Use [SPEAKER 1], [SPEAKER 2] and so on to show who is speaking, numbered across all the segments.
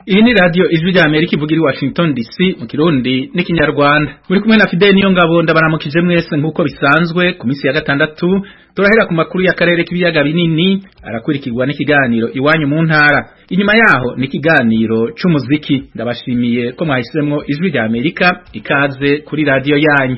[SPEAKER 1] Iyi ni radio Ijwi rya Amerika ivugira i Washington DC mu Kirundi n'ikinyarwanda. Muri kumwe na Fidel niyo ngabo ndabaramukije mwese nkuko bisanzwe ku minsi ya gatandatu turahera ku makuru y'akarere k'ibiyaga binini arakurikirwa n'ikiganiro iwanyu mu ntara. Inyuma yaho ni ikiganiro c'umuziki. Ndabashimiye ko mwahisemwo Ijwi rya Amerika, ikaze kuri radio yanyu.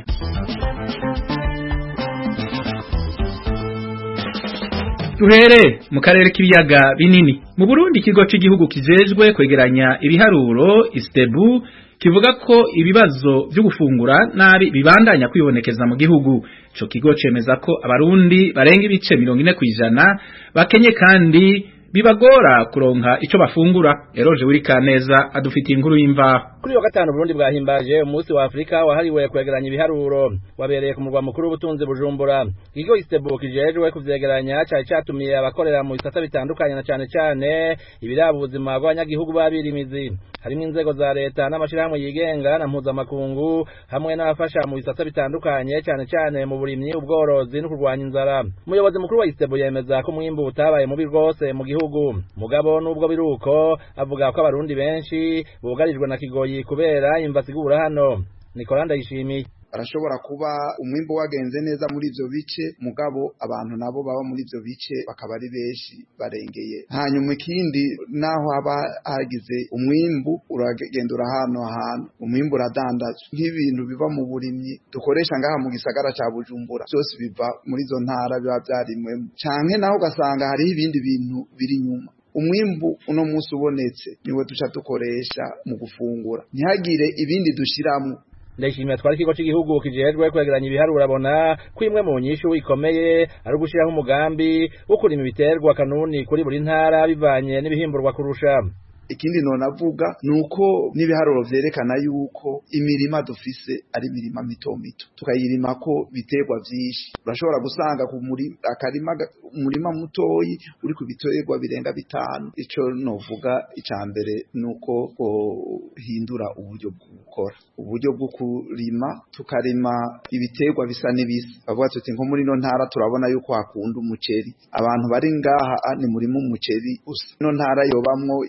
[SPEAKER 1] Tuhere mu karere k'ibiyaga binini. Mu Burundi ikigo cy'igihugu kijejwe kwegeranya ibiharuro Istebu kivuga ko ibibazo byo gufungura nabi bibandanya kwibonekeza mu gihugu. Ico kigo cemeza ko abarundi barenga ibice 40% bakenye kandi bibagora kuronka ico bafungura. Eroje Wirikaneza adufitiye inkuru y'imvaho.
[SPEAKER 2] Kuri yo gatanu Burundi bwahimbaje umunsi wa Afrika wahariwe kwegeranya ibiharuro wabereye ku murwa mukuru w'ubutunzi Bujumbura. Ikigo Istebu kijejwe kuvyegeranya cyatumiye abakorera mu bisata bitandukanye na cyane ibiraba ubuzima bw'abanyagihugu babirimizi. Harimo inzego za leta n'amashirahamwe yigenga na mpuzamakungu hamwe n'abafasha mu bisata bitandukanye cyane mu burimyi, ubworozi no kurwanya inzara. Umuyobozi mukuru wa Istebu yemeza ko mwimbu utabaye mubi rwose mu gihugu. Mugabo nubwo biruko avuga ko abarundi benshi bugarijwe na kigoyi kubera imva sigura hano. Nicolas Ndayishimiye
[SPEAKER 3] arashobora kuba umwimbo wagenze neza muri ivyo bice, mugabo abantu nabo baba muri ivyo bice bakaba ari benshi barengeye. Hanyuma ikindi naho haba hagize umwimbu uragenda urahano umwimbu uradandazwa nk'ibintu biva mu burimyi dukoresha ngaha mu gisagara ca Bujumbura, byose biva muri zo ntara biba vyarimwe, canke naho ugasanga hariho ibindi bintu biri nyuma. Umwimbu uno munsi ubonetse niwe duca dukoresha mu gufungura, ntihagire ibindi dushiramwo.
[SPEAKER 2] Ndayishimiye twari ikigo cy'igihugu kijejwe kwegeranya ibiharuro abona ko imwe mu nyishu ikomeye ari ugushiraho umugambi wo kurima ibiterwa kanuni kuri buri ntara bivanye n'ibihimburwa kurusha.
[SPEAKER 3] Ikindi nonavuga nuko nibiharuro vyerekana yuko imirima dufise ari imirima mito tukayirima ko biterwa vyinshi. Urashobora gusanga ku umurima mutoyi uri ku biterwa birenga 5. Ico novuga icambere nuko hindura uburyo bwo gukora, uburyo bwo kurima tukarima ibiterwa bisa n'ibisa. Bavuga tuti nko muri no ntara turabona yuko hakunda umuceri, abantu bari ngaha ni muri mu muceri gusa. No ntara yobamwo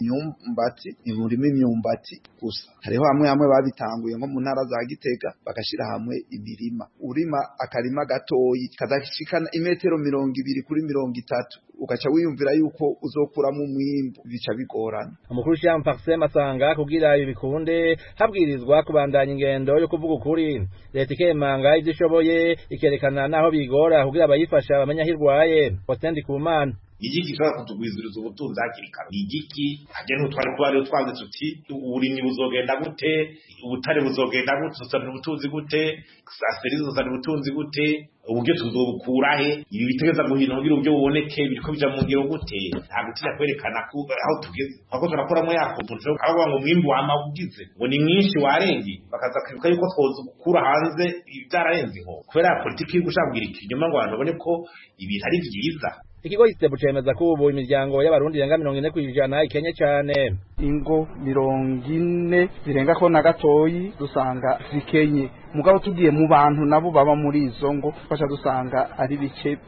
[SPEAKER 3] ni murimo imyumbati gusa. Hariho hamwe babitanguye nko mu ntara za Gitega bagashira hamwe imirima. Urima akarima gatoyi kadashikana imetero 200 kuri 30, ugaca wiyumvira yuko uzokuramo umwimbu, bica bigorana.
[SPEAKER 2] Umukuru Jean Paxem asanga kugira ibi bikunde habwirizwa kubandanya ingendo yo kuvuga ukuri. Leta ikemanga ivyo ishoboye ikerekana naho bigora kugira abayifasha bamenya hirwaye. Ostendi Kumana
[SPEAKER 4] igiki gishobora kutugwiziriza ubutunzi hakiri kare. Igiki ajye ntutware kuba rero twaze tuti uburimyi buzogenda gute, ubutare buzogenda gute, tuzana ubutunzi gute, saserizo tuzana ubutunzi gute, uburyo tuzobukura he, ibi bitegeza guhina kugira ubyo buboneke biriko bija mu ngiro gute. Ntabwo tujya kwerekana ko aho tugeze ako turakoramo yako muco aho ngo mwimbu wamabugize ngo ni mwinshi warengi, bakaza kwibuka yuko twozukura hanze ibyararenze ho kubera politiki yo gushambira ikinyoma ngo abantu babone ko ibintu ari byiza.
[SPEAKER 2] Ikigo Istebu cemeza ko ubu imiryango y'abarundi yenga 40% ikenye cyane.
[SPEAKER 5] Ingo 40 zirenga ko na gatoyi dusanga zikenye. Mugabo tugiye mu bantu nabo baba muri izo ngo fasha dusanga ari bice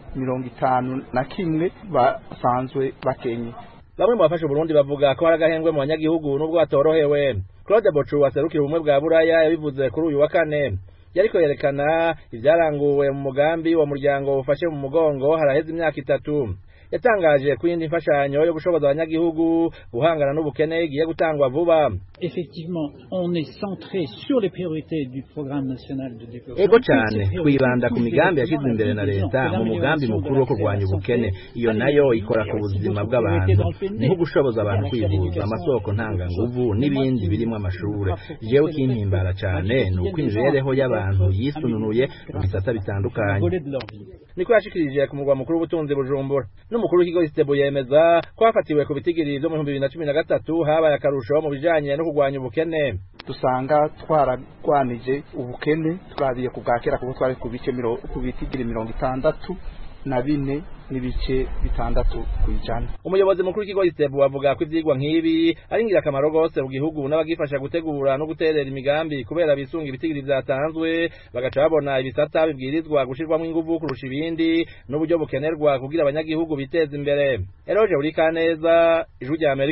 [SPEAKER 5] 51 basanzwe bakenye.
[SPEAKER 2] Bamwe mu bafasha Burundi bavuga ko haragahengwe mu banyagihugu nubwo batorohewe. Claude Bochu waserukira ubumwe bwa Buraya yabivuze kuri uyu wa kane. Yariko yerekana ivyaranguwe mu mugambi wa muryango ufashe mu mugongo haraheze imyaka 3. Yatangaje ko indi mfashanyo yo gushoboza abanyagihugu guhangana n'ubukene igiye gutangwa vuba.
[SPEAKER 6] Effectivement, on est centré sur les priorités du programme national de développement.
[SPEAKER 2] Ego cyane kwibanda ku migambi yashyize imbere na leta mu mugambi mukuru wo kurwanya ubukene. Iyo nayo ikora ku buzima bw'abantu, niho gushoboza abantu kwivuza, amasoko ntanganguvu n'ibindi birimo amashure. Jewe kintimbara cyane nuko imibereho y'abantu yisununuye mu bisata bitandukanye. Niko yashikirije ku murwa mukuru w'ubutunzi Bujumbura. N'umukuru w'ikigo Istebu yemeza ko hafatiwe ku bitigiri byo mu 2013 habaye akarusho mu bijanye no kurwanya ubukene.
[SPEAKER 5] Dusanga twaragwanije ubukene turabiye ku bwakera kuko twari ku bitigiri 64 n'ibice 6 kwijana.
[SPEAKER 2] Umuyobozi mukuru w'ikigo Istebu avuga ko ivyigwa nk'ibi ari ingirakamaro gose mu gihugu n'abagifasha gutegura no guterera imigambi kubera bisunga ibitigiri vyatanzwe bagaca babona ibisata bibwirizwa gushirwamo inguvu kurusha ibindi n'uburyo bukenerwa kugira abanyagihugu biteza imbere. Eroje Wirikaneza, Ijwi rya Amerika.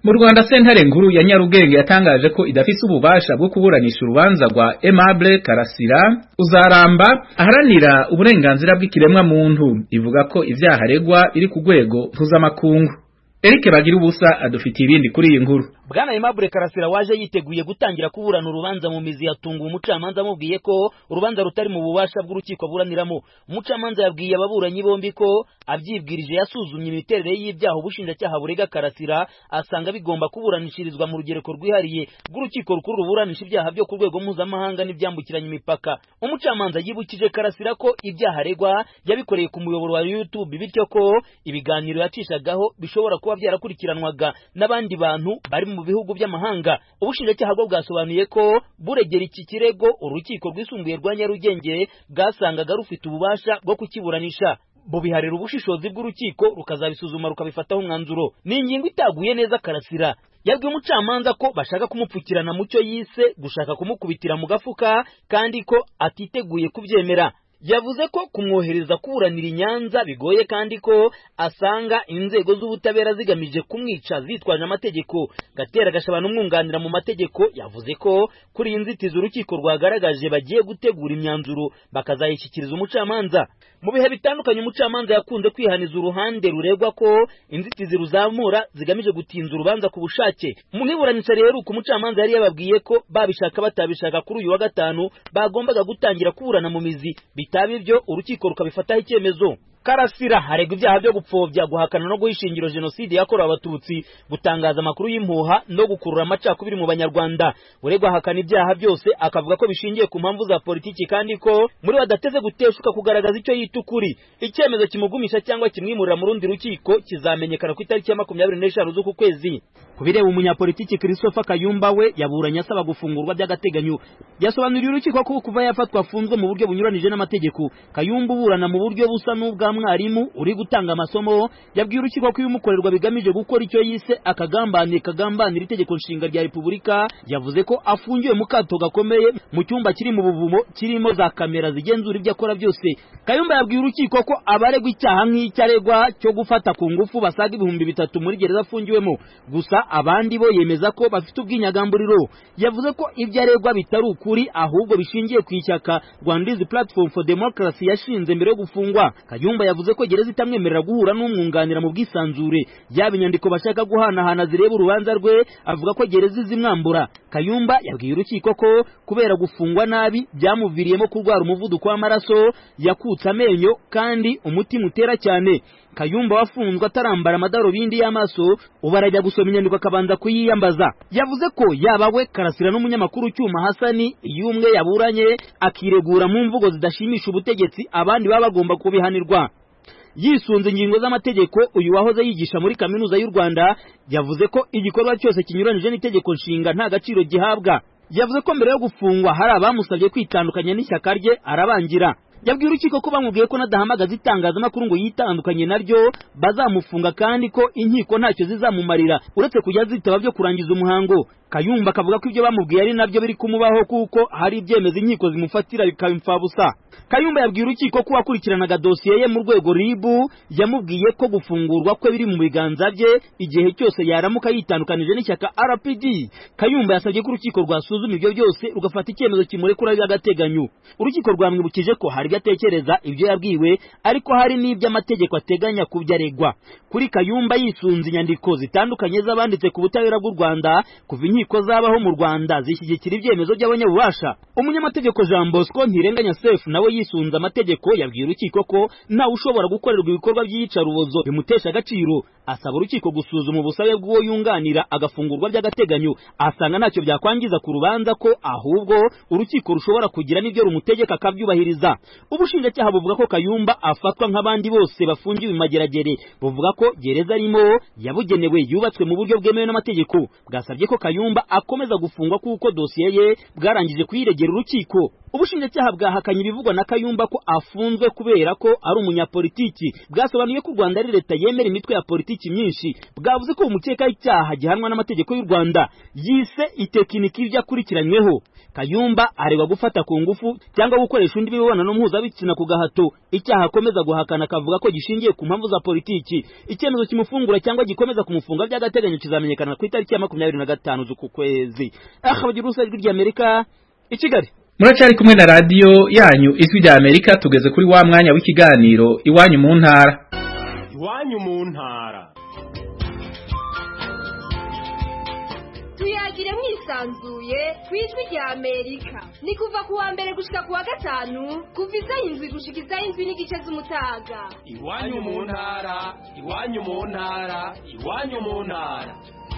[SPEAKER 1] Mu Rwanda sentare nkuru ya Nyarugenge yatangaje ko idafise ububasha bwo kuburanisha urubanza rwa Aimable Karasira uzaramba aharanira uburenganzira bw'ikiremwa muntu, ivuga ko ivyaha aregwa biri ku rwego mpuzamakungu. Eric Bagira ubusa adufitiye ibindi kuri iyi nkuru.
[SPEAKER 7] Bwana Aimable Karasira waje yiteguye gutangira kuburana urubanza mu mizi yatunga umucamanza amubwiye ko urubanza rutari mu bubasha bw'urukiko aburaniramo. Umucamanza yabwiye ababuranyi bombi ko abyibwirije yasuzumye imiterere y'ibyaha ubushinjacyaha burega Karasira asanga bigomba kuburanishirizwa mu rugereko rwihariye rw'urukiko rukuru ruburanisha ibyaha byo ku rwego mpuzamahanga n'ibyambukiranya imipaka. Umucamanza yibukije Karasira ko ibyaha aregwa yabikoreye ku muyoboro wa YouTube, bityo ko ibiganiro yacishagaho bishobora kuba byarakurikiranwaga n'abandi bantu bari mu bihugu by'amahanga. Ubushinjacyaha bwo bwasobanuye ko buregera iki kirego urukiko rwisumbuye rwa Nyarugenge bwasangaga rufite ububasha bwo kukiburanisha, bubiharira ubushishozi bw'urukiko rukazabisuzuma rukabifataho umwanzuro. Ni ingingo itaguye neza Karasira. Yabwiye umucamanza ko bashaka kumupfukirana mu cyo yise gushaka kumukubitira mu gafuka kandi ko atiteguye kubyemera. Yavuze ko kumwohereza kuburanira i Nyanza bigoye kandi ko asanga inzego z'ubutabera zigamije kumwica zitwaje amategeko. Gatera Gashabana umwunganira mu mategeko yavuze ko kuri inzitizi urukiko rwagaragaje bagiye gutegura imyanzuro bakazayishyikiriza umucamanza. Mu bihe bitandukanye umucamanza yakunze kwihaniza uruhande ruregwa ko inzitizi ruzamura zigamije gutinza urubanza ku bushake. Mu iburanisha rero uko umucamanza yari yababwiye ko babishaka batabishaka kuri uyu wa gatanu bagombaga gutangira kuburana mu mizi, bitaba ibyo urukiko rukabifataho icyemezo. Karasira haregwa ibyaha byo gupfobya, guhakana no guhishingiro jenoside yakorewe abatutsi, gutangaza amakuru y'impuha no gukurura amacakubiri mu banyarwanda. Uregwa ahakana ibyaha byose akavuga ko bishingiye ku mpamvu za politiki kandi ko muri badateze guteshuka kugaragaza icyo yita ukuri. Icyemezo kimugumisha cyangwa kimwimurira mu rundi rukiko kizamenyekana ku itariki ya 25 z'uku kwezi. Kubireba umunyapolitiki Christopher Kayumba we yaburanye asaba gufungurwa by'agateganyo. Yasobanuriye urukiko ko kuva yafatwa afunzwe mu buryo bunyuranije n'amategeko. Kayumba uburana mu buryo busa n'ubwa mwarimu uri gutanga amasomo, yabwiye urukiko ko ibimukorerwa bigamije gukora icyo yise kagambanira itegeko nshinga rya Repubulika. Yavuze ko afungiwe mu kato gakomeye mu cyumba kiri mu buvumo kirimo za kamera zigenzura ibyo akora byose. Kayumba yabwiye urukiko ko abaregwa icyaha nk'icyaregwa cyo gufata ku ngufu basaga 3,000 muri gereza afungiwemo, gusa abandi bo yemeza ko bafite ubwinyagamburiro. Yavuze ko ibyo aregwa bitari ukuri ahubwo bishingiye ku ishyaka Rwandese Platform for Democracy yashinze mbere yo gufungwa. Kayumba yavuze ko gereza itamwemerera guhura n'umwunganira mu bwisanzure, yaba inyandiko bashaka guhanahana zireba urubanza rwe. Avuga ko gereza izimwambura. Kayumba yabwiye urukiko ko kubera gufungwa nabi byamuviriyemo kurwara umuvuduko w'amaraso, yakutse amenyo kandi umutima utera cyane. Kayumba wafunzwe atarambara amadarubindi y'amaso ubu arajya gusoma inyandiko akabanza kuyiyambaza. Yavuze ko yaba we Karasira n'umunyamakuru Cyuma Hasani iyo umwe yaburanye akiregura mu mvugo zidashimisha ubutegetsi abandi baba bagomba kubihanirwa. Yisunze ingingo z'amategeko, uyu wahoze yigisha muri kaminuza y'u Rwanda yavuze ko igikorwa cyose kinyuranije n'itegeko nshinga nta gaciro gihabwa. Yavuze ko mbere yo gufungwa hari abamusabye kwitandukanya n'ishyaka rye arabangira. Yabwiye urukiko ko bamubwiye ko nadahamagaza itangazamakuru ngo yitandukanye naryo bazamufunga kandi ko inkiko ntacyo zizamumarira uretse kujya zitaba byo kurangiza umuhango. Kayumba akavuga ko ibyo bamubwiye ari nabyo biri kumubaho kuko hari ibyemeza inkiko zimufatira bikabimfa busa. Kayumba yabwiye urukiko ko wakurikiranaga dosiye ye mu rwego RIB yamubwiye ko gufungurwa kwe biri mu biganza bye igihe cyose yaramuka yitandukanije n'ishyaka RPD. Kayumba yasabye ko urukiko rwasuzuma ibyo byose rugafata icyemezo kimurekura by'agateganyo. Urukiko rwamwibukije ko hari gatekereza ibyo yabwiwe ariko hari n'ibyo amategeko ateganya kubyaregwa. Kuri Kayumba yisunze inyandiko zitandukanye z'abanditse ku butabera bw'u Rwanda kuva inkiko zabaho mu Rwanda zishyigikira ibyemezo by'abanyabubasha. Umunyamategeko Jean Bosco Ntirenganya Sefu nawe yisunze amategeko yabwiye urukiko ko ntawe ushobora gukorerwa ibikorwa by'iyicarubozo bimutesha agaciro. Asaba urukiko gusuzuma ubusabe bw'uwo yunganira agafungurwa by'agateganyo. Asanga ntacyo byakwangiza ku rubanza ko ahubwo urukiko rushobora kugira n'ibyo rumutegeka akabyubahiriza. Ubushinjacyaha buvuga ko Kayumba afatwa nk'abandi bose bafungiwe imageragere. Buvuga ko gereza arimo yabugenewe yubatswe mu buryo bwemewe n'amategeko. Bwasabye ko Kayumba akomeza gufungwa kuko dosiye ye bwarangije kuyiregera urukiko. Ubushinjacyaha bwahakanye ibivugwa na Kayumba ko afunzwe kubera ko ari umunyapolitiki. Bwasobanuye ko u Rwanda ari leta yemera imitwe ya politiki myinshi. Bwavuze ko umukeka icyaha gihanwa n'amategeko y'u Rwanda yise itekiniki y'ibyakurikiranyweho. Kayumba aregwa gufata ku ngufu cyangwa gukoresha undi mibonano mpuzabitsina mpuzabitsina ku gahato. Icyaha akomeza guhakana akavuga ko gishingiye ku mpamvu za politiki. Icyemezo kimufungura cyangwa gikomeza kumufunga by'agateganyo kizamenyekana ku itariki ya 25 z'uku kwezi. Bagira Ijwi ry'Amerika i Kigali.
[SPEAKER 1] Muracyari kumwe na radio yanyu Ijwi ry'Amerika, tugeze kuri wa mwanya w'ikiganiro iwanyu mu ntara.
[SPEAKER 8] Iwanyu mu ntara.
[SPEAKER 9] Tuyagire mwisanzuye kw'Ijwi ry'Amerika. Ni kuva ku wa mbere gushika ku wa gatanu, kuva isaha 7 gushika isaha 7 n'igice z'umutaga.
[SPEAKER 8] Iwanyu mu ntara, iwanyu mu ntara, iwanyu mu ntara.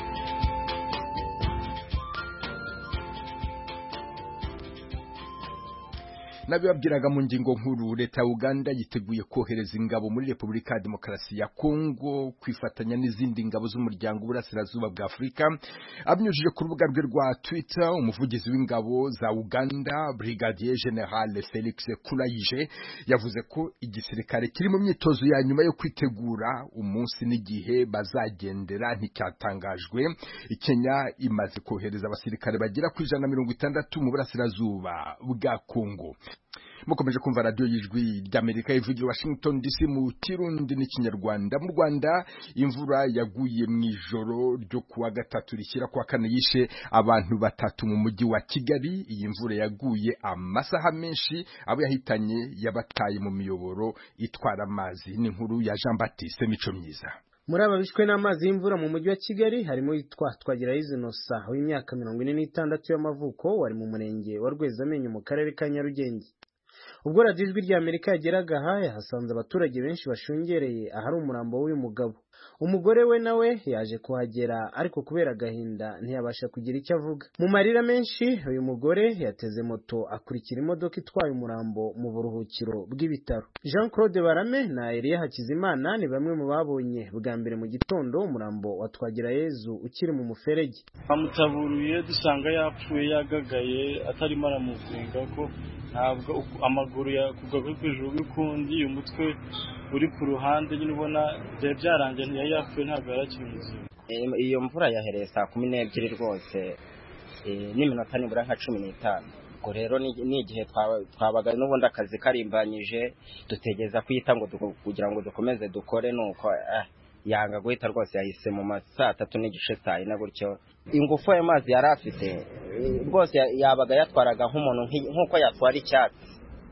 [SPEAKER 10] Nabibabwiraga mu ngingo nkuru, leta ya Uganda yiteguye kohereza ingabo muri Repubulika ya Demokarasi ya Kongo kwifatanya n'izindi ngabo z'umuryango w'Uburasirazuba bwa Afurika. Abinyujije ku rubuga rwe rwa Twitter, umuvugizi w'ingabo za Uganda Brigadier General Felix Kulayije yavuze ko igisirikare kiri mu myitozo ya nyuma yo kwitegura umunsi n'igihe bazagendera nticyatangajwe. Kenya imaze kohereza abasirikare bagera ku 160 mu Burasirazuba bwa Kongo. Mukomeje kumva radio y'Ijwi ry'Amerika ivugira Washington DC mu Kirundi n'Ikinyarwanda. Mu Rwanda imvura yaguye mu ijoro ryo kuwa gatatu rishyira kwa kane yishe abantu batatu mu mujyi wa Kigali. Iyi mvura yaguye amasaha menshi, abo yahitanye yabataye mu miyoboro itwara amazi. Ni inkuru ya Jean Baptiste Mico Myiza.
[SPEAKER 11] Muri ababishwe n'amazi y'imvura mu mujyi wa Kigali harimo yitwa Twagirayezu Innocent w'imyaka 46 y'amavuko, wari mu murenge wa Rwezamenyo mu karere ka Nyarugenge. Ubwo radio Ijwi ry'Amerika yageraga aha yahasanze abaturage benshi bashungereye ahari umurambo w'uyu mugabo. Umugore we nawe yaje kuhagera, ariko kubera agahinda ntiyabasha kugira icyo avuga. Mu marira menshi uyu mugore yateze moto akurikira imodoka itwaye umurambo mu buruhukiro bw'ibitaro. Jean Claude Barame na Elia Hakizimana ni bamwe mu babonye bwa mbere mu gitondo umurambo wa Twagirayezu ukiri mu muferege.
[SPEAKER 12] Amutaburuye dusanga yapfuye yagagaye, atarimo aramuzinga ko ntabwo amaguru yakugwa kw'ijuru ukundi, umutwe uri ku ruhande nyine ubona byarangiye ntiyari yapfuye, ntabwo yarakiri muzima.
[SPEAKER 13] Iyo mvura yahereye saa 12 rwose n'iminota nibura nka 15. Ubwo rero ni igihe twabaga n'ubundi akazi karimbanyije, dutegeza kwita ngo kugira ngo dukomeze dukore, nuko yanga guhita rwose yahise mu masaa 3 n'igice saa 4 gutyo. Ingufu y'amazi yari afite rwose yabaga yatwaraga nk'umuntu nk'uko yatwara icyatsi,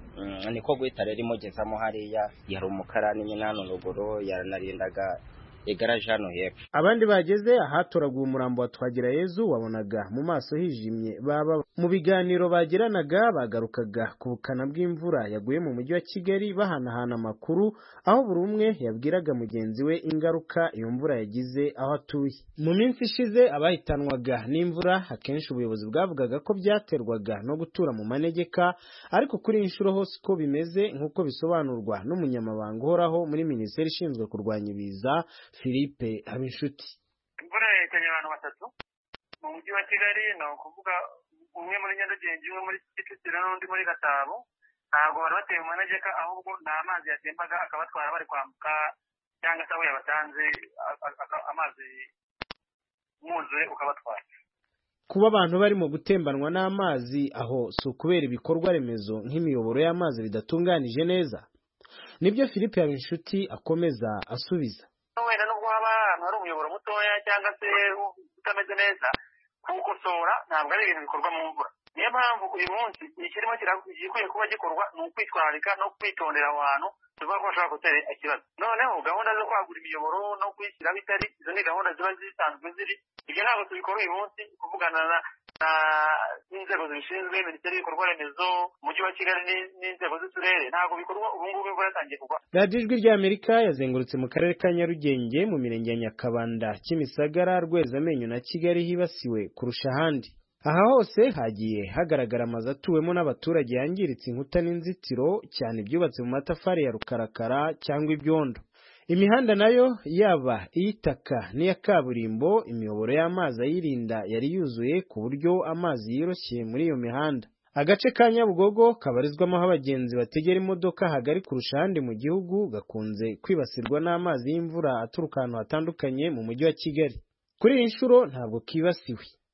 [SPEAKER 13] niko guhita rero imugezamo hariya. Yari umukarani nyine hano ruguru, yaranarindaga igaraje hano hepfo.
[SPEAKER 11] Abandi bageze ahatoraguye umurambo wa Twagirayezu wabonaga mu maso hijimye. Baba mu biganiro bagiranaga bagarukaga ku bukana bw'imvura yaguye mu mujyi wa Kigali, bahanahana amakuru, aho buri umwe yabwiraga mugenzi we ingaruka iyo mvura yagize aho atuye. Mu minsi ishize abahitanwaga n'imvura akenshi ubuyobozi bwavugaga ko byaterwaga no gutura mu manegeka, ariko kuri inshuro hose ko bimeze nk'uko bisobanurwa n'umunyamabanga uhoraho muri Minisiteri ishinzwe kurwanya ibiza Philippe Habinshuti.
[SPEAKER 14] Imvura yahitanye abantu batatu mu mujyi wa Kigali, ni ukuvuga umwe muri Nyarugenge, umwe muri Kicukiro n'undi muri Gasabo. Ntabwo bari bateye mu manegeka, ahubwo ni amazi yatembaga akabatwara bari kwambuka, cyangwa se aho yabatanze amazi mwuzuye ukabatwara.
[SPEAKER 11] Kuba abantu barimo gutembanwa n'amazi aho si ukubera ibikorwa remezo nk'imiyoboro y'amazi bidatunganije neza? Nibyo Philippe Habinshuti akomeza asubiza.
[SPEAKER 14] Wenda nubwo haba ahantu hari umuyoboro mutoya cyangwa se utameze neza, kuwukosora ntabwo ari ibintu bikorwa mu mvura. Niyo mpamvu uyu munsi ikirimo gikwiye kuba gikorwa ni ukwitwararika no kwitondera aho hantu tuvuga ko bashobora gutera ikibazo. Noneho gahunda zo kwagura imiyoboro no kuyishyiraho itari, izo ni gahunda ziba zisanzwe ziri. Ibyo ntabwo tubikora uyu munsi, kuvugana n'inzego zibishinzwe, Minisiteri y'Ibikorwa Remezo, Umujyi wa Kigali n'inzego z'uturere, ntabwo bikorwa ubu ngubu imvura yatangiye kugwa.
[SPEAKER 11] Radio Ijwi ry'Amerika yazengurutse mu karere ka Nyarugenge, mu mirenge ya Nyakabanda, Kimisagara, Rwezamenyo na Kigali hibasiwe kurusha ahandi. Aha hose hagiye hagaragara amazu atuwemo n'abaturage yangiritse inkuta n'inzitiro, cyane ibyubatse mu matafari ya rukarakara cyangwa ibyondo. Imihanda nayo yaba iy'itaka n'iya kaburimbo, imiyoboro y'amazi ayirinda yari yuzuye ku buryo amazi yiroshyeye muri iyo mihanda. Agace ka Nyabugogo kabarizwamo aho abagenzi bategera imodoka hagari kurusha ahandi mu gihugu, gakunze kwibasirwa n'amazi y'imvura aturuka ahantu hatandukanye mu mujyi wa Kigali. Kuri iyi nshuro ntabwo kibasiwe.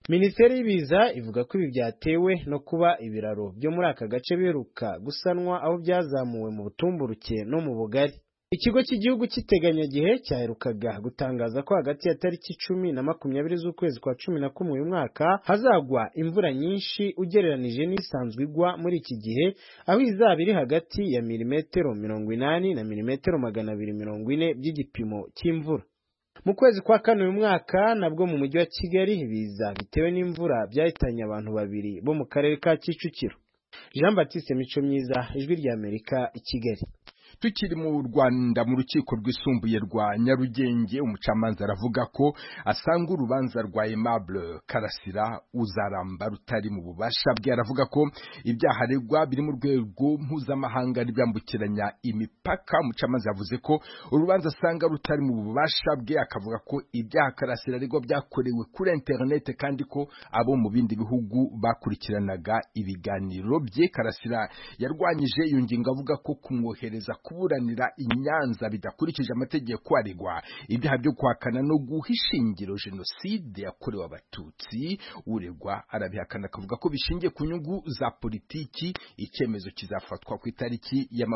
[SPEAKER 11] Minisiteri y'ibiza ivuga ko ibi byatewe no kuba ibiraro byo muri aka gace biheruka gusanwa aho byazamuwe mu butumburuke no mu bugari. Ikigo cy'igihugu cy'iteganyagihe cyaherukaga gutangaza ko hagati ya tariki 10 na 20 z'ukwezi kwa 11 uyu mwaka hazagwa imvura nyinshi ugereranije n'isanzwe igwa muri iki gihe, aho izaba iri hagati ya milimetero 80 na milimetero 240 by'igipimo cy'imvura. Mu kwezi kwa kane uyu mwaka nabwo mu mujyi wa Kigali ibiza bitewe n'imvura byahitanye abantu babiri bo mu karere ka Kicukiro. Jean Baptiste Mico Myiza, Ijwi rya Amerika, i Kigali.
[SPEAKER 10] Tukiri mu Rwanda mu rukiko rwisumbuye rwa Nyarugenge, umucamanza aravuga ko asanga urubanza rwa Aimable Karasira uzaramba rutari mu bubasha bwe. Aravuga ko ibyaha aregwa biri mu rwego mpuzamahanga n'ibyambukiranya imipaka. Umucamanza yavuze ko urubanza asanga rutari mu bubasha bwe, akavuga ko ibyaha Karasira aregwa byakorewe kuri internet kandi ko abo mu bindi bihugu bakurikiranaga ibiganiro bye. Karasira yarwanyije iyo ngingo avuga ko kumwohereza kuburanira inyanza bidakurikije amategeko aregwa ibyaha byo kwakana no guhisha ingiro jenoside yakorewe abatutsi. Uregwa arabihakana akavuga ko bishingiye ku nyungu za politiki. Icyemezo kizafatwa ku itariki ya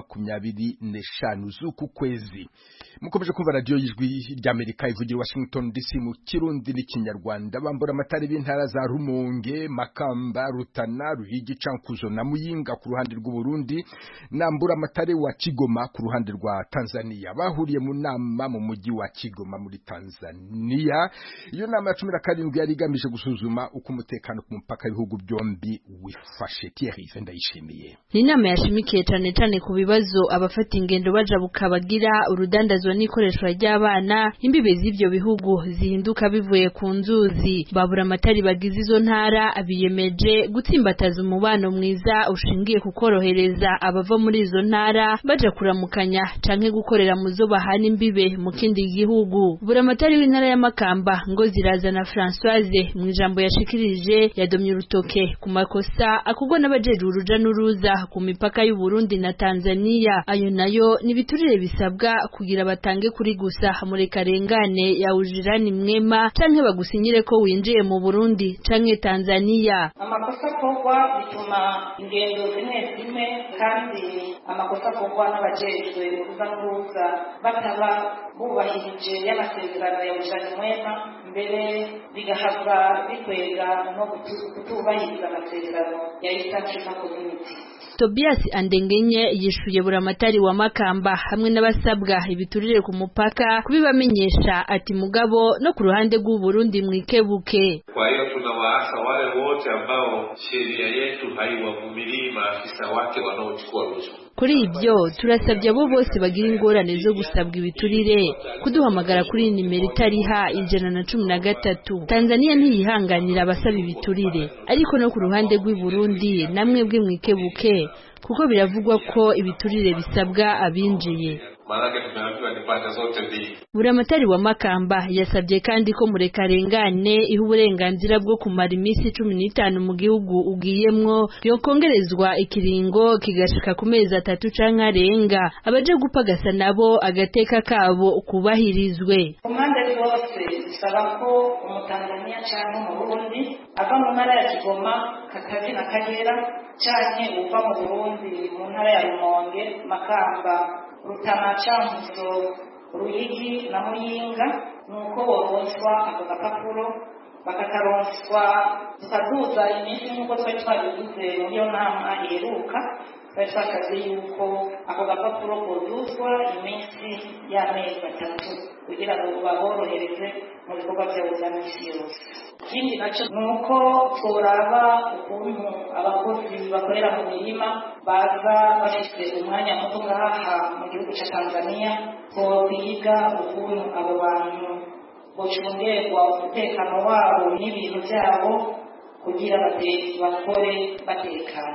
[SPEAKER 10] 25 z'uku kwezi. Mukomeje kumva radio y'Ijwi ry'Amerika ivugira Washington DC mu Kirundi n'Ikinyarwanda. Bambura amatari b'intara za Rumonge, Makamba, Rutana, Ruhigi, Cankuzo na Muyinga ku ruhande rw'u Burundi, nambura amatari wa Kigoma ku ruhande rwa Tanzania bahuriye mu nama mu mujyi wa Kigoma muri Tanzania. Iyo nama ya 17 yari igamije gusuzuma uko umutekano ku mupaka w'ibihugu byombi wifashe. Thierry Ndayishimiye.
[SPEAKER 15] Ni nama yashimikiye cyane ku bibazo abafata ingendo baja bukabagira urudandazwa n'ikoreshwa ry'abana, imbibe z'ivyo bihugu zihinduka bivuye ku nzuzi. Babura amatari bagize izo ntara abiyemeje gutsimbataza umubano mwiza ushingiye ku korohereza abava muri izo ntara baja kuramukanya canke gukorera muzo bahana imbibe mu kindi gihugu. Buramatari w'intara ya Makamba ngo zirazana Françoise mu ijambo yashikirije yadomye urutoke ku makosa akugwa n'abajeje uruja n'uruza ku mipaka y'u Burundi na Tanzania. Ayo nayo ni biturire bisabwa kugira batange kuri gusa muri karengane ya ujirani mwema canke bagusinyire ko winjiye mu Burundi canke Tanzania.
[SPEAKER 16] Amakosa kogwa bituma ingendo zimwe kandi amakosa kogwa n'abajejwe uruza n'uruza bataba bubahirije y'amasezerano ya ujirani mwema, mbere bigahava bikwega no kutubahiriza amasezerano ya East African Community.
[SPEAKER 15] Tobias Andengenye yishuye buramatari wa Makamba hamwe n'abasabwa ibiturire ku mupaka kubibamenyesha ati mugabo no ku ruhande rw'u Burundi mwikebuke.
[SPEAKER 17] Kwa hiyo tunawaasa wale wote ambao sheria yetu haiwavumilii maafisa wake wanaochukua rushwa.
[SPEAKER 15] Kuri ibyo turasabye abo bose bagira ingorane zo gusabwa ibiturire kuduhamagara kuri nimero itariha 113. Tanzania ntiyihanganira abasaba ibiturire, ariko no ku ruhande rw'u Burundi namwe bwe mwikebuke kuko biravugwa ko ibiturire bisabwa abinjiye. Buramatari wa Makamba yasabye kandi ko murekarengane iha uburenganzira bwo kumara iminsi 15 mu gihugu ugiyemwo yokongerezwa ikiringo kigashika ku mezi 3 canke arenga. Abaje gupagasa nabo agateka kabo kubahirizwe.
[SPEAKER 16] Komande zose bisaba ko umutanzania canke mu Burundi ava mu ntara ya Kigoma, Katavi na Kagera canke uva mu Burundi mu ntara ya Rumonge, Makamba, Rutana, Cankuzo, Ruhigi na Muyinga nuko boronswa ako gapapuro bakakaronswa tukaduza iminsi nk'uko twari twabivuze muri iyo nama iheruka. Twari twakaze yuko ako gapapuro koduzwa iminsi y'amezi 3 kugira ngo baborohereze mu bikorwa byabo bya misi yose. Ikindi nacyo nuko tworaba ukuntu abakozi bakorera mu mirima baza bafite umwanya muto ngaha mu gihugu cya Tanzania, twobiga ukuntu abo bantu bocungerwa umutekano wabo n'ibintu byabo kugira bakore batekanye.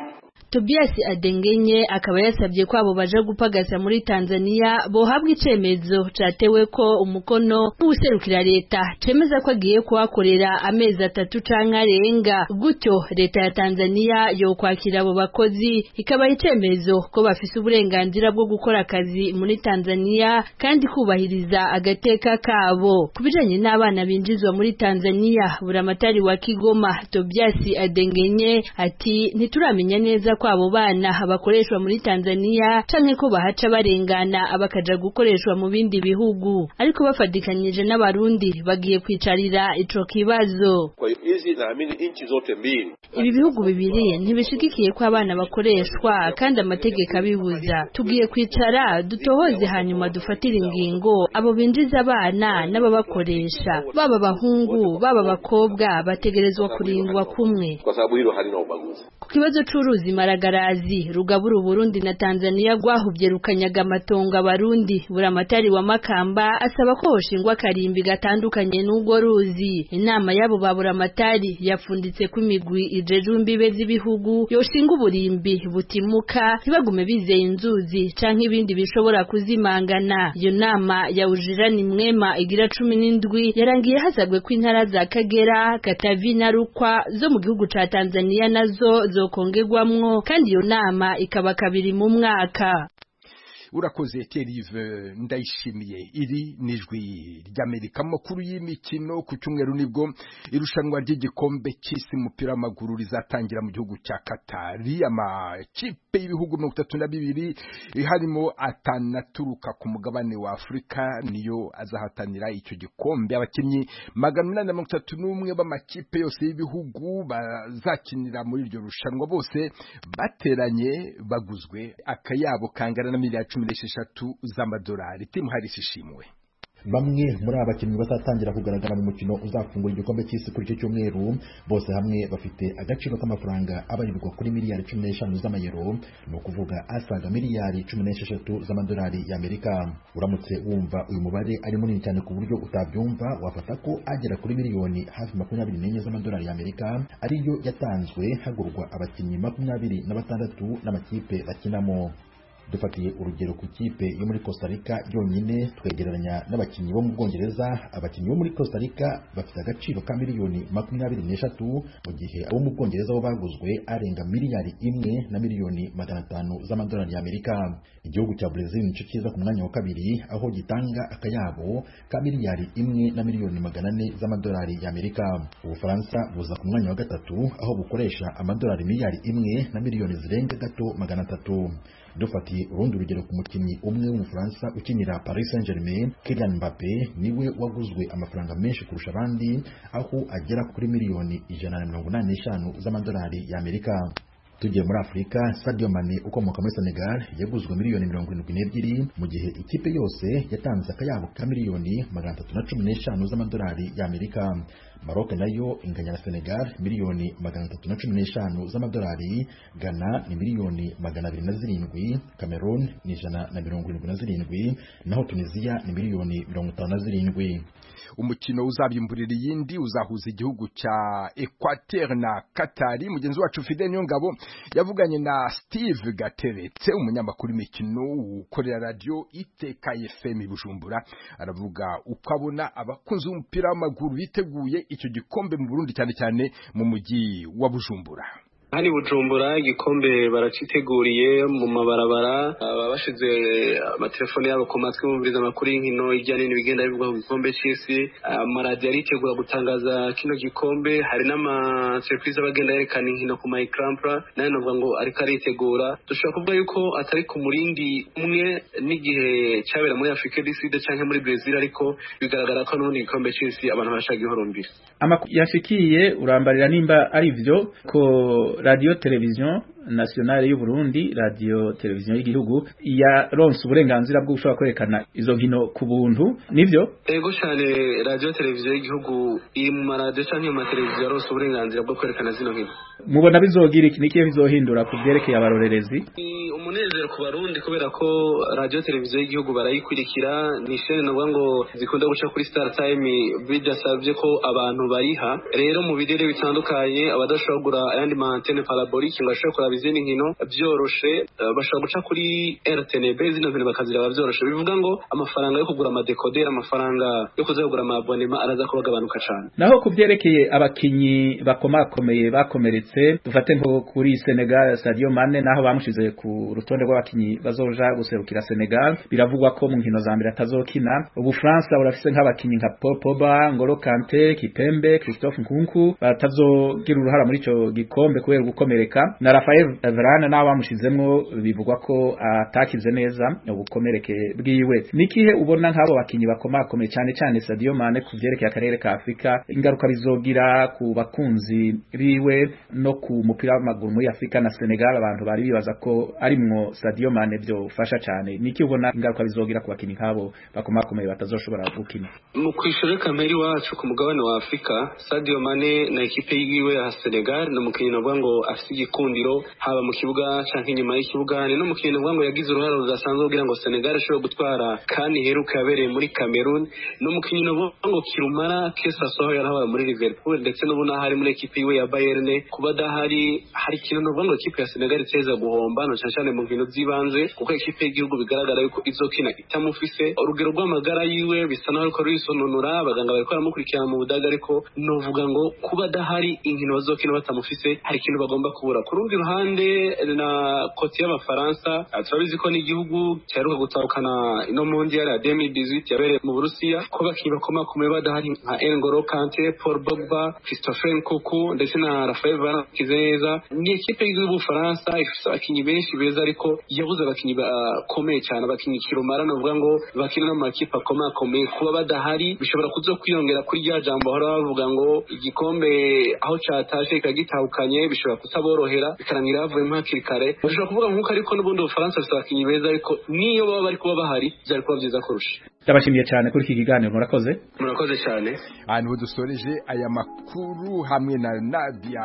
[SPEAKER 15] Tobias Adengenye akaba yasabye ko abo baje gupagasa muri Tanzania bohabwa icemezo catewe ko umukono n'userukira leta cemeza ko agiye kuhakorera amezi 3 canke arenga, gutyo leta ya Tanzania yo kwakira abo bakozi ikaba icemezo ko bafise uburenganzira bwo gukora akazi muri Tanzania kandi kubahiriza agateka kabo. Kubijanye n'abana binjizwa muri Tanzania, buramatari wa Kigoma Tobias Adengenye ati ntituramenya neza ko abo bana bakoreshwa muri Tanzania canke ko bahaca barengana abakaja gukoreshwa mu bindi bihugu, ariko bafadikanyije n'abarundi bagiye kwicarira ico kibazo.
[SPEAKER 18] Kwa hizi naamini inchi zote mbili,
[SPEAKER 15] ibi bihugu bibiri ntibishigikiye ko abana bakoreshwa kandi amategeko abibuza. Tugiye kwicara dutohoze hanyuma dufatira ingingo abo binjiza abana n'ababakoresha, baba bahungu baba bakobwa bategerezwa kurindwa kumwe,
[SPEAKER 18] kwa sababu hilo halina ubaguzi.
[SPEAKER 15] Ku kibazo c'uruzi Maragarazi rugabura Burundi na Tanzania rwahuvye rukanyaga amatongo abarundi, buramatari wa Makamba asaba ko hoshingwa karimbi gatandukanye n'ubwo ruzi. Inama yabo baburamatari yapfunditse ko imigwi ijejwe imbibe z'ibihugu yoshinga uburimbi butimuka ntibagume bizeye inzuzi canke ibindi bishobora kuzimangana. Iyo nama ya Ujirani Mwema igira 17 yarangiye hasabwe ko intara za Kagera, Katavi na Rukwa zo mu gihugu ca Tanzania nazo zokongerwamwo, kandi iyo nama ikaba kabiri mu mwaka.
[SPEAKER 10] Urakoze Terive Ndayishimiye. Iri nijwi ry'Amerika. Makuru y'imikino ku cyumweru nibwo irushanwa ry'igikombe cy'isi umupira w'amaguru rizatangira mu gihugu cya Qatar. Amakipe y'ibihugu 32 harimo atanaturuka ku mugabane wa Afrika niyo azahatanira icyo gikombe. Abakinnyi 831 b'amakipe yose y'ibihugu bazakinira muri iryo rushanwa bose bateranye baguzwe akayabo kangana na miliyari 16 z'amadolari. Timu Harris ishimwe.
[SPEAKER 19] Bamwe muri abakinnyi bazatangira kugaragara mu mukino uzafungura igikombe cy'isi kuri icyo cyumweru bose hamwe bafite agaciro k'amafaranga abarirwa kuri miliyari 15 z'amayero, no kuvuga asaga miliyari 16 z'amadolari y'Amerika. Uramutse wumva uyu mubare ari munini cyane ku buryo utabyumva, wafata ko agera kuri miliyoni hafi 24 z'amadolari y'Amerika ariyo yatanzwe hagurwa abakinnyi 26 n'amakipe bakinamo. Dufatiye urugero ku kipe yo muri Costa Rica yonyine twegereranya n'abakinnyi bo mu Bwongereza. Abakinnyi bo muri Costa Rica bafite agaciro ka miliyoni 23 mu gihe abo mu Bwongereza bo baguzwe arenga miliyari 1 na miliyoni 500 z'amadolari y'Amerika. Igihugu cya Brazil nico kiza ku mwanya wa kabiri aho gitanga akayabo ka miliyari 1 na miliyoni 400 z'amadolari y'Amerika. Ubufaransa buza ku mwanya wa gatatu aho bukoresha amadolari miliyari 1 na miliyoni zirenga gato 300. Dufatiye urundi urugero ku mukinnyi umwe w'Umufaransa ukinira Paris Saint-Germain, Kylian Mbappé niwe waguzwe amafaranga menshi kurusha abandi aho agera kuri miliyoni 185 z'amadolari y'Amerika. Tugiye muri Afrika, Sadio Mane ukomoka muri Senegal yaguzwe miliyoni 72 mu gihe ikipe yose yatanze akayabo ka miliyoni 315 z'amadolari y'Amerika. Maroc nayo inganya na Senegal miliyoni 315 z'amadolari, Ghana ni miliyoni 207, Cameroon ni 177, naho Tunisia ni miliyoni 57.
[SPEAKER 10] Umukino uzabimburira yindi uzahuza igihugu cha Equateur na Qatar. Mugenzi wacu Fidel Nyongabo yavuganye na Steve Gateretse, umunyamakuru w'imikino ukorera radio Iteka FM Bujumbura, aravuga uko abona abakunzi b'umupira w'amaguru biteguye icyo gikombe mu Burundi cyane cyane mu mujyi wa Bujumbura.
[SPEAKER 20] Hani Bujumbura igikombe baraciteguriye mu mabarabara, bashize amatelefone yabo ku matwi bumviriza amakuru y'inkino ijya nini bigenda bivuga ku gikombe cy'isi. Amaradiyo aritegura gutangaza kino gikombe, hari n'ama surprise bagenda yerekana inkino ku Maycrampra, nayo navuga ngo ariko aritegura. Dushobora kuvuga yuko atari ku murindi umwe n'igihe cyabera muri Afrika du Sud canke muri Brazil, ariko bigaragara ko n'ubundi gikombe cy'isi abantu bashaka ihorumbira.
[SPEAKER 1] Yashikiye urambarira nimba ari byo ko Radio Television Nationale y'u Burundi, Radio Television y'igihugu yaronse uburenganzira bwo gushobora kwerekana izo nkino ku buntu, nivyo?
[SPEAKER 20] Ego cyane, Radio Television y'igihugu iri mu maradiyo canke mu mateleviziyo yaronse uburenganzira bwo kwerekana zino nkino.
[SPEAKER 1] Mubona bizogira iki nikiye bizohindura ku byerekeye abarorerezi?
[SPEAKER 20] Umunezero ku barundi kubera ko radio televiziyo y'igihugu barayikurikira ni shene navuga ngo zikunda guca kuri Star Time bidasabye ko abantu bariha rero mu bidere bitandukanye abadashobora kugura ayandi ma antenne parabolique ngo bashobora kuraba izindi nkino byoroshe bashobora guca kuri RTNB zino nkino bakaziraba byoroshe bivuga ngo amafaranga yo kugura amadecoder amafaranga yo kuzagura amabonema araza kubagabanuka cyane.
[SPEAKER 1] Naho kuvyerekeye abakinyi bakomakomeye bakomeretse dufate nko kuri Senegal Sadio Mane naho bamushize ku rutonde rw'abakinyi bazoja guserukira Senegal biravugwa ko mu nkino za mbere atazokina. Ubu France burafise nk'abakinyi nka Paul Pogba, Ngolo Kante, Kipembe, Christophe Nkunku batazogira uruhara muri ico gikombe kubera gukomereka na Raphael Varane naho bamushizemwo bivugwa ko atakize neza ubukomereke bwiwe. Nikihe ubona nk'abo bakinyi bakomakomeye cyane cyane Sadio Mane kuvyerekeye akarere ka Afrika ingaruka bizogira ku bakunzi biwe no ku mupira w'amaguru muri Afrika na Senegal abantu bari bibaza ko arimwo Sadio Mane byo fasha cyane niki ubona ingaruka bizogira ku bakinyi nk'abo bakomakomeye batazoshobora gukina
[SPEAKER 20] mu kwishura kameri wacu ku mugabane wa Afrika. Sadio Mane na ekipe yiwe ya Senegal no mukinyi navuga ngo afite igikundiro haba mu kibuga canke inyuma y'ikibuga no mukinyi navuga ngo yagize uruhare rudasanzwe kugira ngo Senegal ashobore gutwara kandi heruka yabereye muri Cameroon no mukinyi navuga ngo kirumara kesa soho yarahora muri Liverpool ndetse n'ubuna hari muri ekipe yiwe ya Bayern kuba dahari hari kintu navuga ngo ekipe ya Senegal iteza guhomba no cyane mu nkino zibanze kuko ekipe y'igihugu bigaragara yuko izokina itamufise urugero rw'amagara yiwe bisa naho ko risononura abaganga bariko baramukurikirana mu budaga ariko novuga ngo kuba dahari inkino bazokina batamufise hari kintu bagomba kubura. Ku rundi ruhande na koti y'abafaransa turabizi ko n'igihugu cyaruka gutahukana ino mondial ya 2018 yabereye mu Burusiya ko bakinyi bakomakomeye badahari nka N'Golo Kante, Paul Pogba, Christophe Nkunku ndetse na Raphael Varane kizeza. Ni ekipe y'Ubufaransa ifite abakinyi benshi beza ariko yabuze abakinyi bakomeye cyane abakinyi kirumara novuga ngo bakina no makipe akomakomeye kuba badahari bishobora kuzokwiyongera kuri rya jambo bahora bavuga ngo igikombe aho cyatashe kagitahukanye bishobora kutaborohera bikarangira bavuye mu hakiri kare bashobora kuvuga nkuko ariko n'ubundi Ubufaransa bafite abakinyi beza ariko niyo baba bari kuba bahari byari kuba byiza kurusha.
[SPEAKER 1] Ndabashimiye cyane kuri iki kiganiro murakoze
[SPEAKER 20] cyane.
[SPEAKER 10] Ahantu dusoreje aya makuru hamwe na Nadia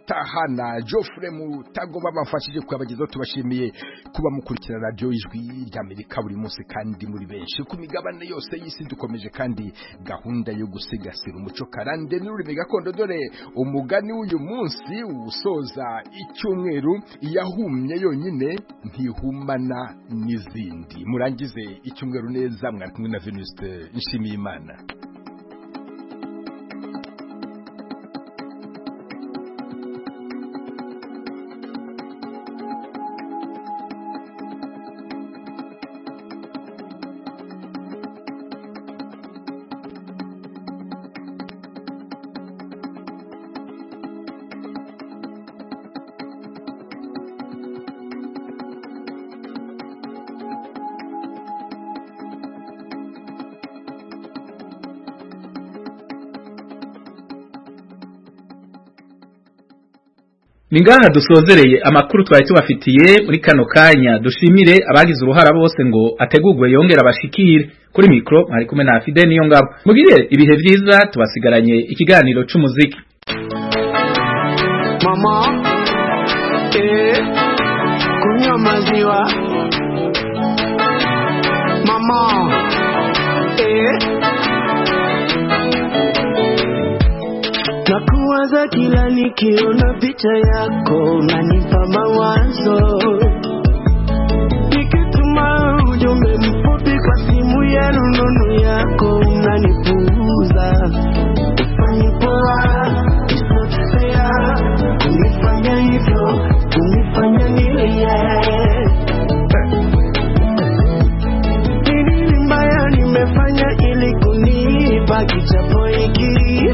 [SPEAKER 10] Tahana Geoffrey Mutagoma bamfashije kubagezaho tubashimiye kuba mukurikira radio Ijwi ry'Amerika buri munsi kandi muri benshi ku migabane yose y'isi dukomeje kandi gahunda yo gusigasira umuco karande n'ururimi gakondo dore umugani w'uyu munsi usoza icyumweru yahumye yonyine ntihumana n'izindi. Murangize icyumweru neza mwari kumwe na Venuste Nshimiyimana.
[SPEAKER 1] Ningaha dusozereye amakuru twari tubafitiye muri kano kanya dushimire abagize uruhara bose ngo ategurwe yongera bashikire kuri mikro hari kumwe na Fide niyo ngabo mugire ibihe byiza tubasigaranye ikiganiro c'umuziki.
[SPEAKER 21] Mama kunywa maziwa mama nakuwaza kila nikiona picha yako unanipa mawazo nikituma ujumbe mfupi kwa simu ya rununu yako unanipuuza ufanyi poa isotesea kunifanya hivyo kunifanya nilie nini mbaya nimefanya ili kunipa kichapo hiki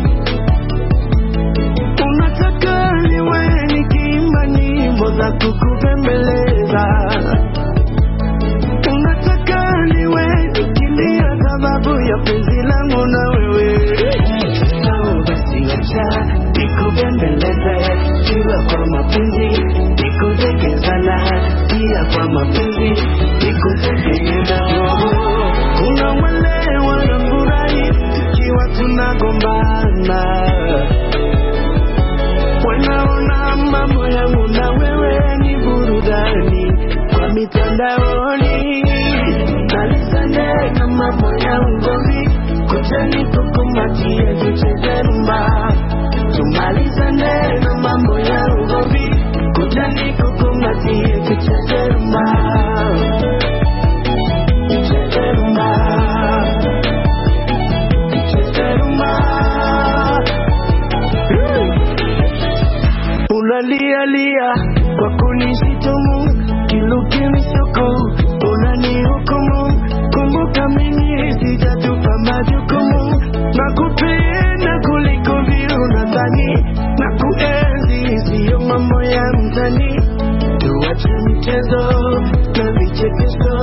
[SPEAKER 21] za kukubembeleza unataka niwe nikilia sababu ya penzi langu na wewe basi acha nikubembeleze kiwa kwa mapenzi nikuzekezana pia kwa mapenzi nikuzekezana kuna wale wanafurahi tukiwa tunagombana wanaona mambo yangu na wewe ni burudani kwa mitandao ya ugomvi, kuja nikukumbatie tucheze rumba. Tumalizane na mambo ya ugomvi, kuja nikukumbatie tucheze rumba. Tucheze rumba. Tucheze rumba. Unalia lia kwa kunishitumu, kiluki misoko